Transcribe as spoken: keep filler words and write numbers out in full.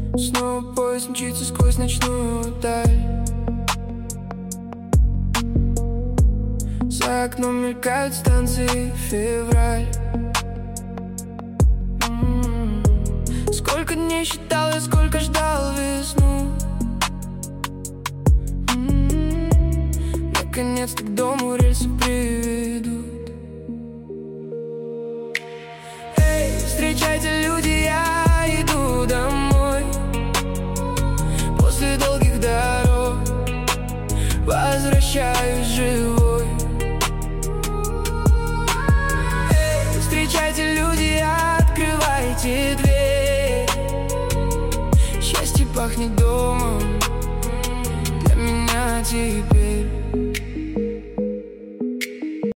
Снова поезд мчится сквозь ночную даль. За окном мелькают станции, февраль. М-м-м. Сколько дней считал я, сколько ждал весну. М-м-м. Наконец-то к дому рельсы приведут. Эй, встречайте, люди, я иду домой. После долгих дорог возвращаюсь живым.